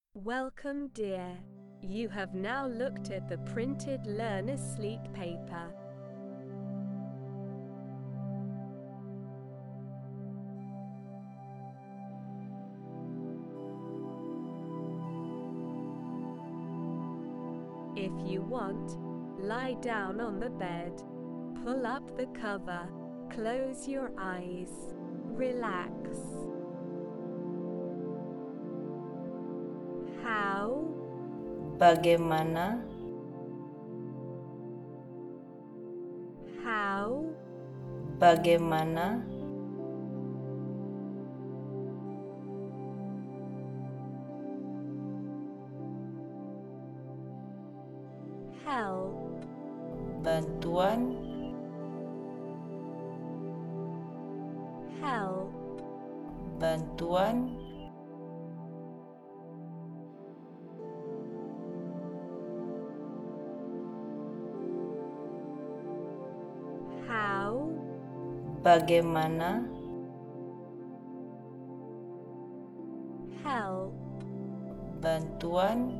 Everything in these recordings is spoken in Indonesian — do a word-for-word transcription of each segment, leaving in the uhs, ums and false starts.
Welcome, dear. You have now looked at the printed Learn Asleep paper. If you want, lie down on the bed, pull up the cover, close your eyes, relax. How? Bagaimana? How? Bagaimana? Help. Bantuan. Help. Bantuan. How? Bagaimana? Help. Bantuan.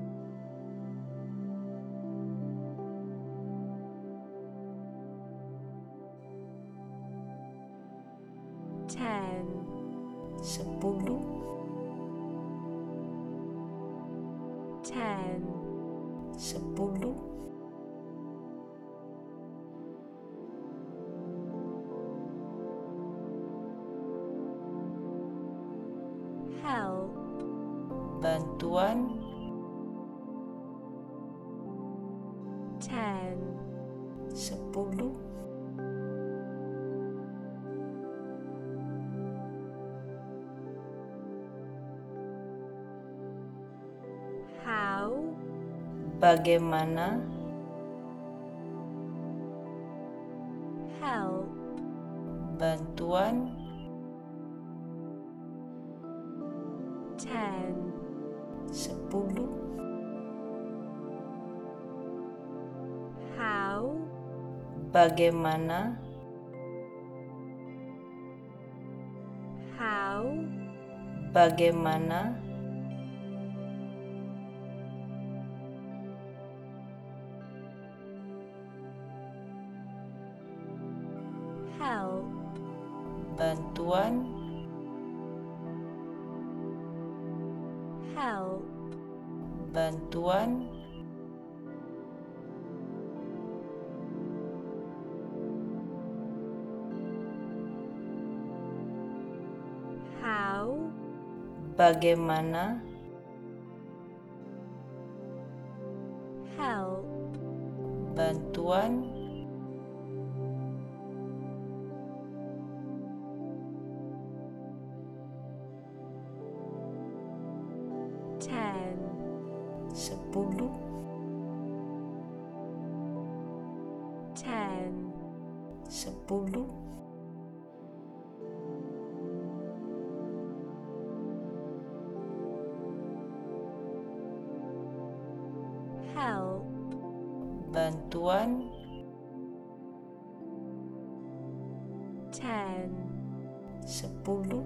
Ten. Sepuluh. Ten. Sepuluh. Help. Bantuan. Ten. Sepuluh. How? Bagaimana? Help. Bantuan. Ten. Sepuluh. How? Bagaimana? How? Bagaimana? Help. Bantuan. Help. Bantuan. How? Bagaimana? Help. Bantuan. Ten. Sepuluh. Ten. Sepuluh. Help. Bantuan. Ten. Sepuluh.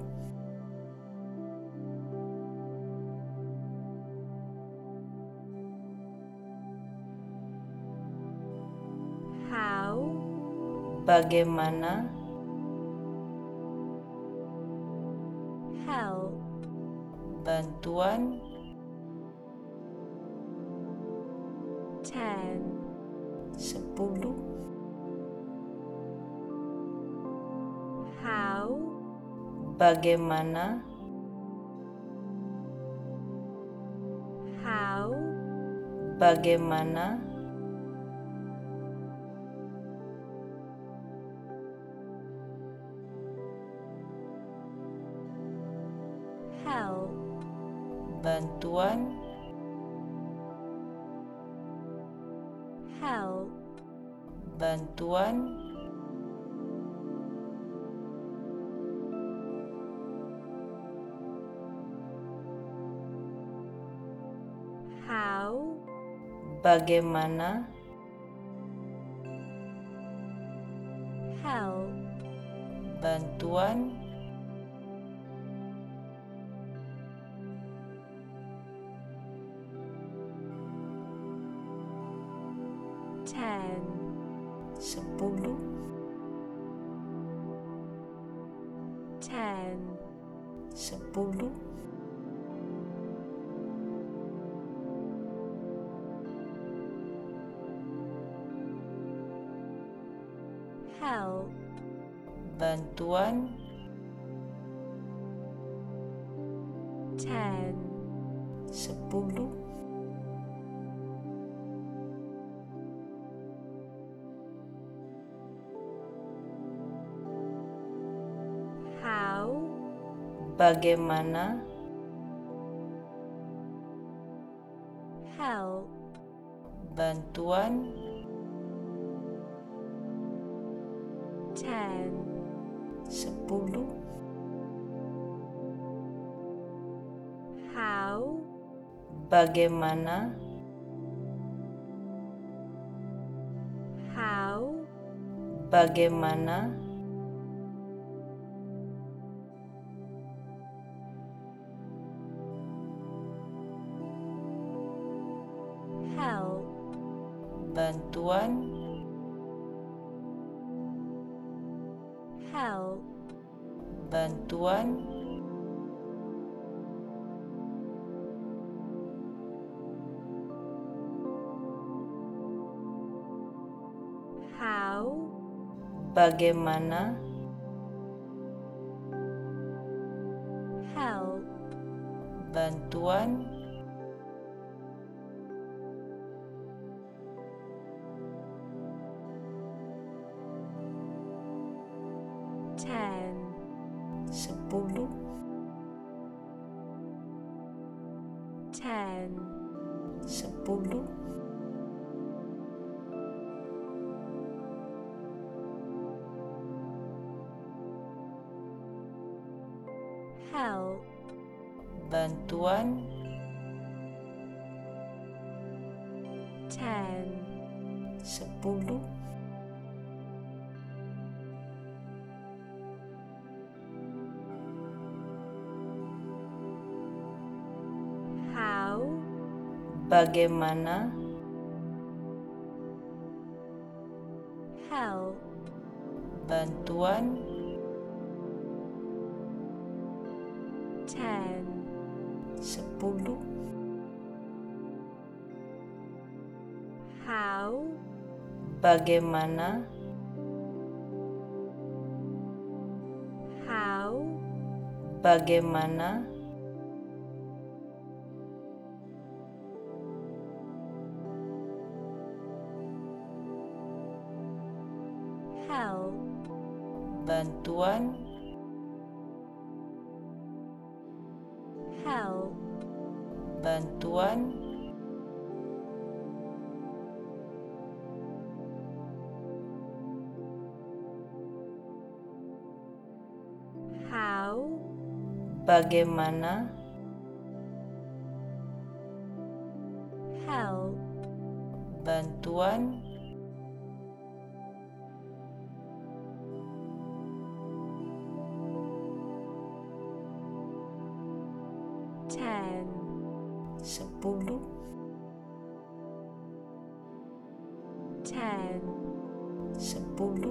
How? Bagaimana? Help. Bantuan. Ten. Sepuluh. How? Bagaimana? How? Bagaimana? Help. Bantuan. Help. Bantuan. How? Bagaimana? Help. Bantuan. ten, sepuluh, ten, sepuluh, help, bantuan, ten, sepuluh, how, bagaimana, help, bantuan, ten, sepuluh, how, bagaimana, how, bagaimana, help, bantuan, help, bantuan, how, bagaimana, help, bantuan, ten, sepuluh, ten, sepuluh, help, bantuan, ten, sepuluh, how, bagaimana, help, bantuan, ten, sepuluh, how, bagaimana, how, bagaimana, help, bantuan, help, bantuan, how, bagaimana, help, bantuan, ten, sepuluh, ten, sepuluh,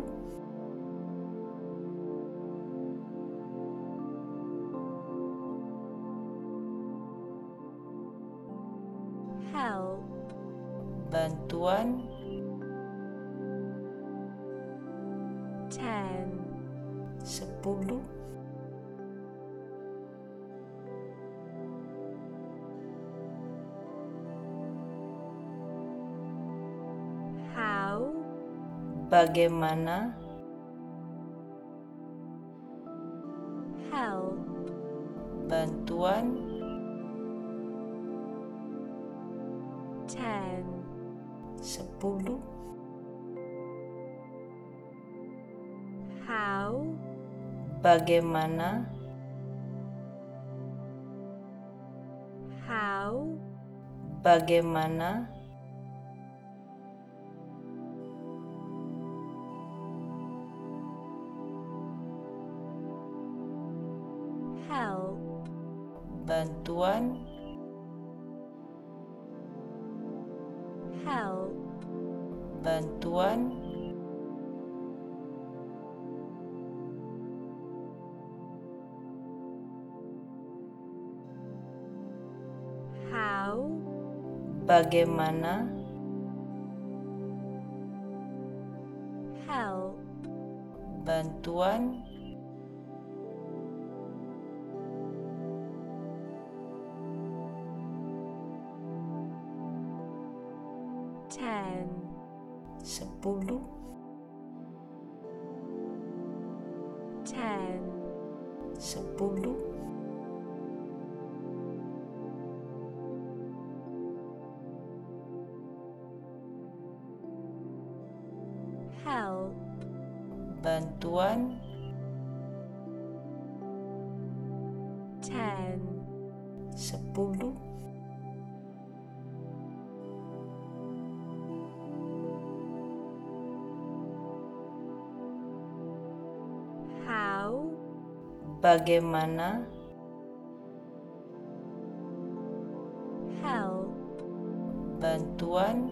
help, bantuan, ten, sepuluh, how, bagaimana, help, bantuan, ten, sepuluh, how, bagaimana, how, bagaimana, help, bantuan, help, bantuan, how, bagaimana, help, bantuan, ten, sepuluh, ten, sepuluh, help, bantuan, ten, sepuluh, how, bagaimana, help, bantuan,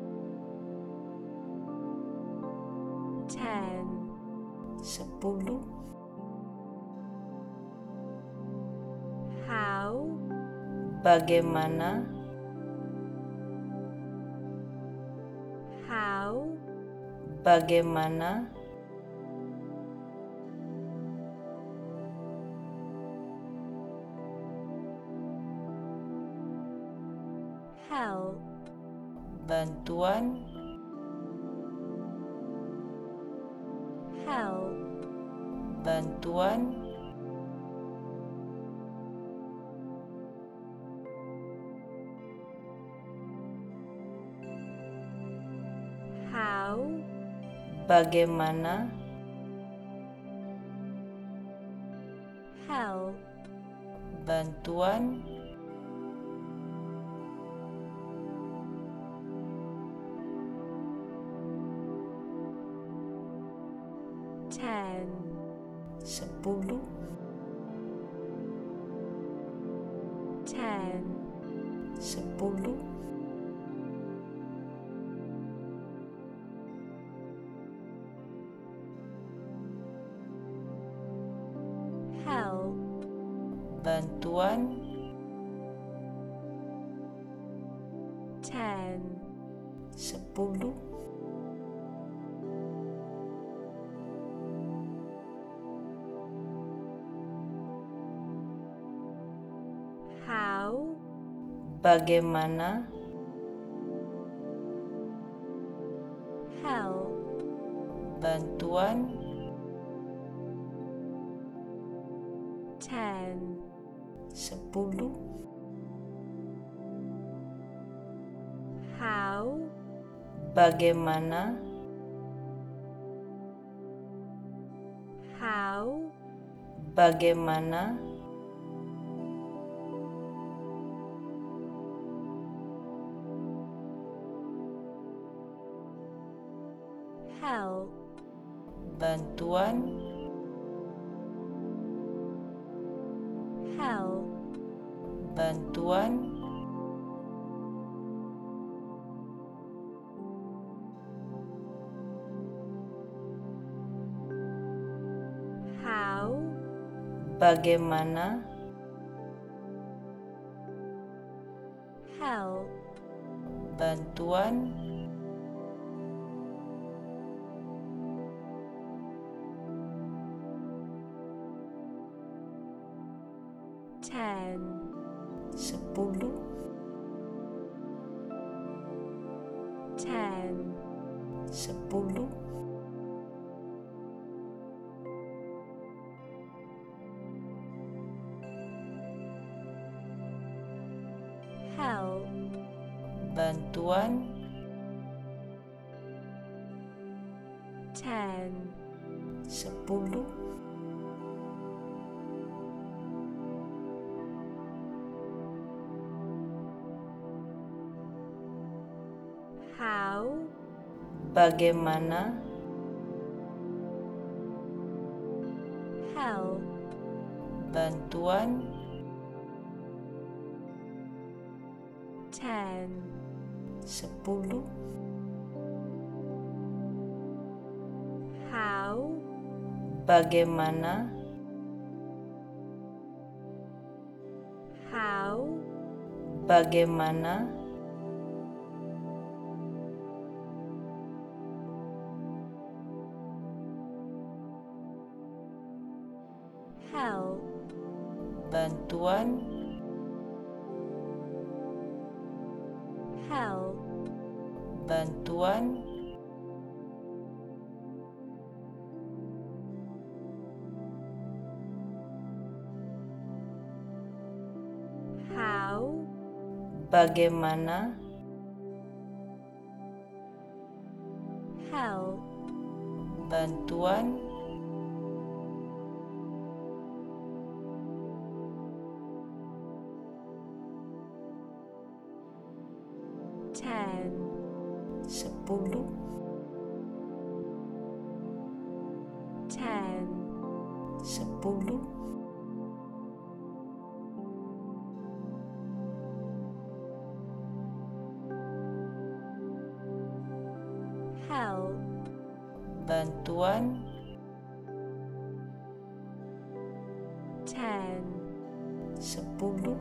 ten, sepuluh, how, bagaimana, how, bagaimana, help, bantuan, help, bantuan, how, bagaimana, help, bantuan, ten, sepuluh, ten, sepuluh, help, bantuan, ten, sepuluh, how, bagaimana, help, bantuan, ten, sepuluh, how, bagaimana, how, bagaimana, help, bantuan, help, bantuan, how, bagaimana, help, bantuan, ten, sepuluh, ten, sepuluh, help, bantuan, ten, sepuluh, how, bagaimana, help, bantuan, ten, sepuluh, How? Bagaimana? How? Bagaimana? Help. Bantuan. Help. Bantuan. How? Bagaimana? Help. Bantuan. Ten. Sepuluh. Ten. Sepuluh. Help. Bantuan. Ten. Sepuluh.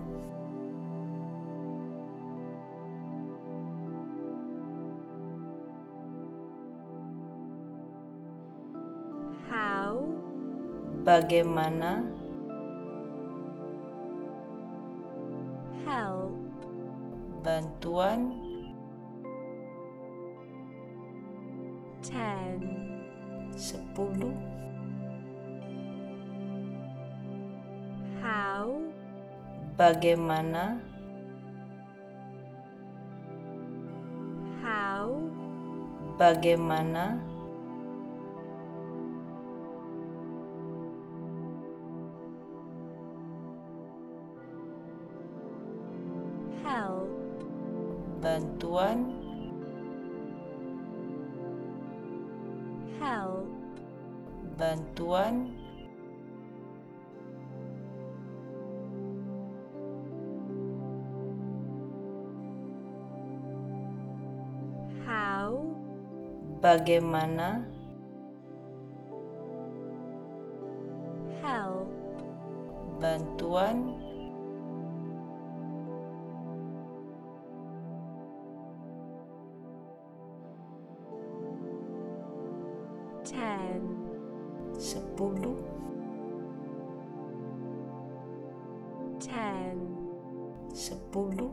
How? Bagaimana? Help. Bantuan. Ten. Sepuluh. How? Bagaimana? How? Bagaimana? Help. Bantuan. Help. Bantuan. How? Bagaimana? Help. Bantuan. Ten. Sepuluh. Ten. Sepuluh.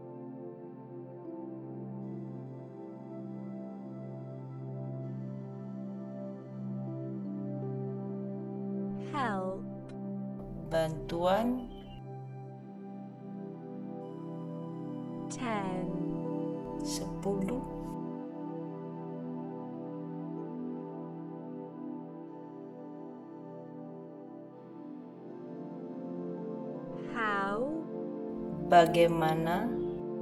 Help. Bantuan. Ten. Sepuluh. How? Bagaimana?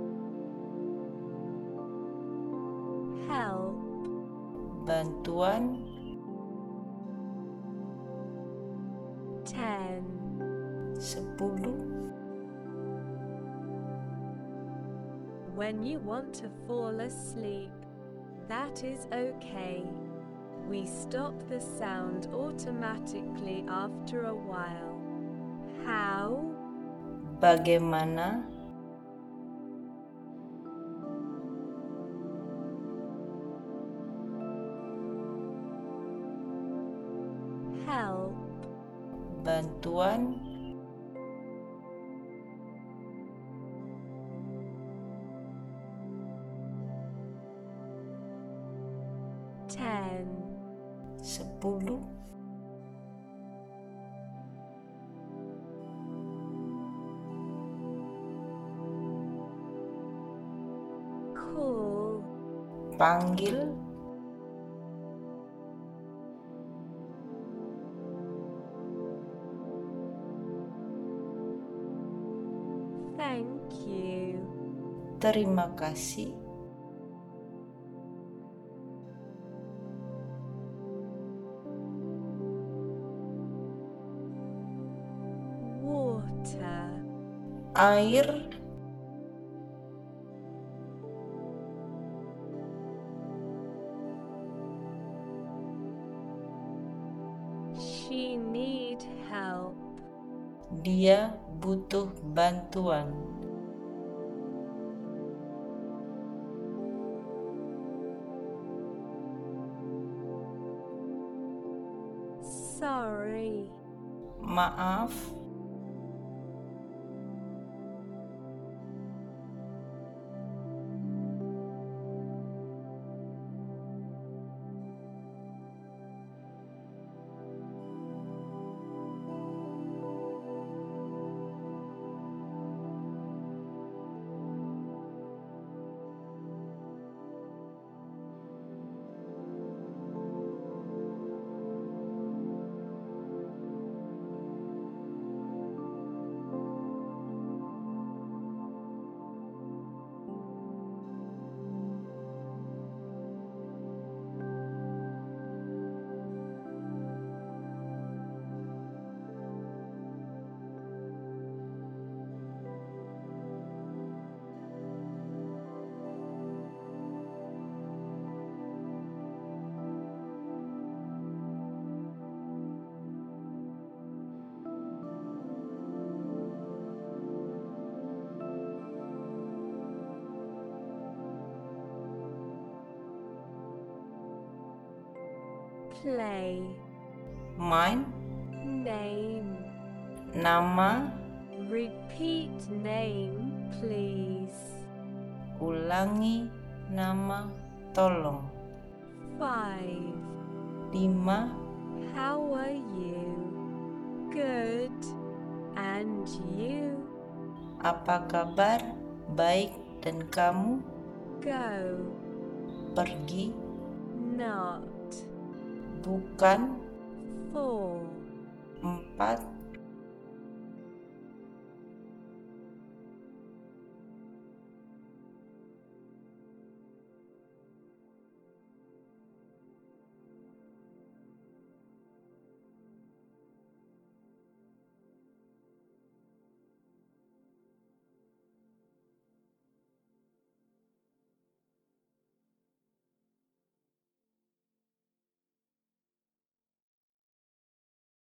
Help. Bantuan. Ten. Sepuluh. When you want to fall asleep, that is okay. We stop the sound automatically after a while. How? Bagaimana? Help. Bantuan. Ten. Sepuluh. Call. Panggil. Thank you. Terima kasih. Water. Air. She need help. Dia butuh bantuan. Sorry. Maaf. Play. Main. Name. Nama. Repeat name, please. Ulangi nama, tolong. Five. Lima. How are you? Good. And you? Apa kabar? Baik, dan kamu? Go. Pergi. Not. Bukan. Four. Empat.